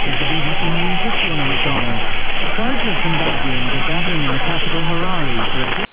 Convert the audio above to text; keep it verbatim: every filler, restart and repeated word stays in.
is the B B C News with Fiona McDonald. Crowds of Zimbabweans are gathering in the capital Harare for a